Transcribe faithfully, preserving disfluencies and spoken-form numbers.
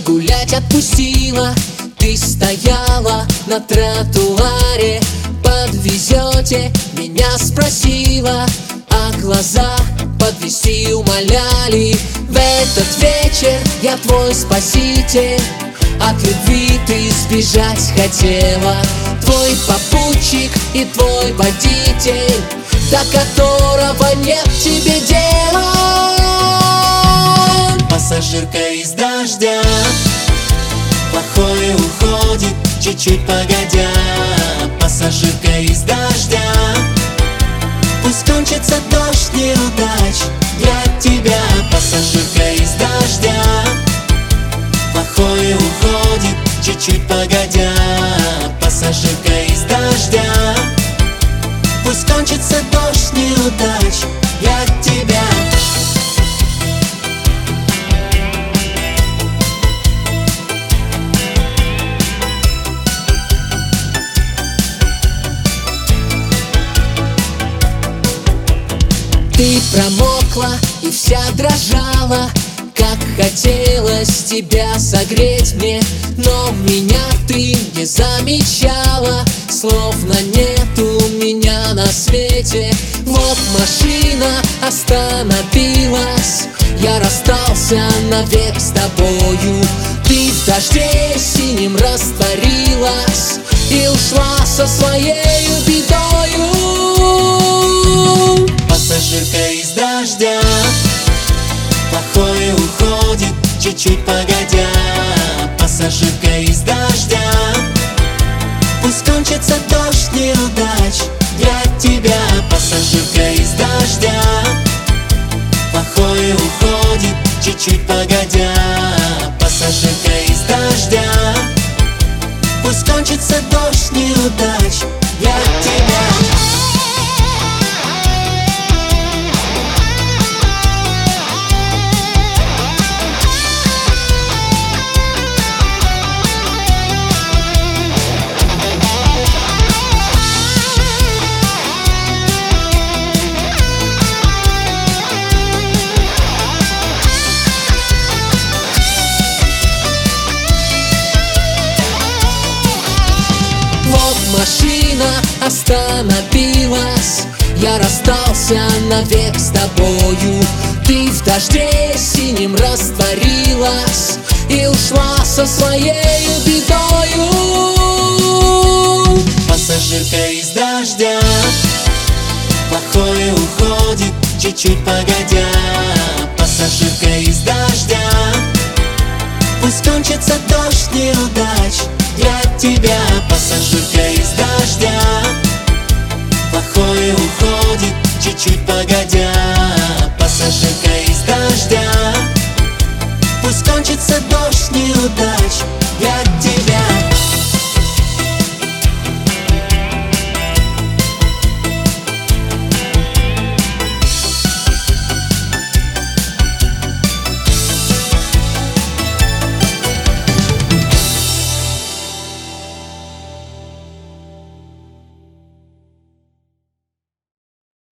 гулять отпустила. Ты стояла на тротуаре, подвезете, меня спросила, а глаза подвезти умоляли. В этот вечер я твой спаситель, от любви ты сбежать хотела. Твой попутчик и твой водитель, до которого нет тебе дела. Пассажирка из дождя, плохое уходит чуть-чуть погодя. Пассажирка из дождя, пусть кончится дождь неудач для тебя. Пассажирка из дождя, плохое уходит чуть-чуть погодя. Пассажирка из дождя, пусть кончится дождь неудач для тебя. Ты промокла и вся дрожала, как хотелось тебя согреть мне, но меня ты не замечала, словно нету меня на свете. Вот машина остановилась, я расстался навек с тобою. Ты в дожде синим растворилась и ушла со своей бедою. Пассажирка из дождя, плохое уходит чуть-чуть погодя. Пассажирка из дождя, пусть кончится дождь неудач для тебя. Пассажирка из дождя, плохое уходит чуть-чуть погодя. Пассажирка из дождя, пусть кончится дождь неудач для тебя. Машина остановилась, я расстался навек с тобою. Ты в дожде синим растворилась и ушла со своей бедою. Пассажирка из дождя, плохое уходит чуть-чуть погодя. Пассажирка из дождя, пусть кончится дождь неудач для тебя. Пассажирка из дождя, плохое уходит чуть-чуть погодя. Пассажирка из дождя, пусть кончится дождь неудач для тебя.